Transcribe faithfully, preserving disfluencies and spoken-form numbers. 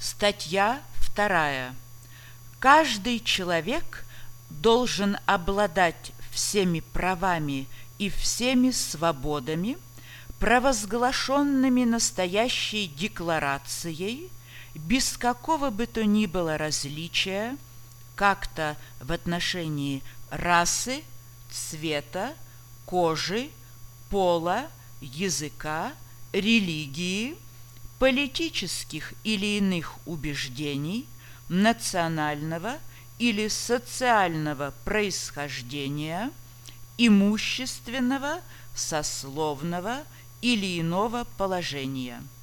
Статья вторая. Каждый человек должен обладать всеми правами и всеми свободами, провозглашенными настоящей декларацией, без какого бы то ни было различия, как-то в отношении расы, цвета, кожи, пола, языка, религии, политических или иных убеждений, национального или социального происхождения, имущественного, сословного или иного положения.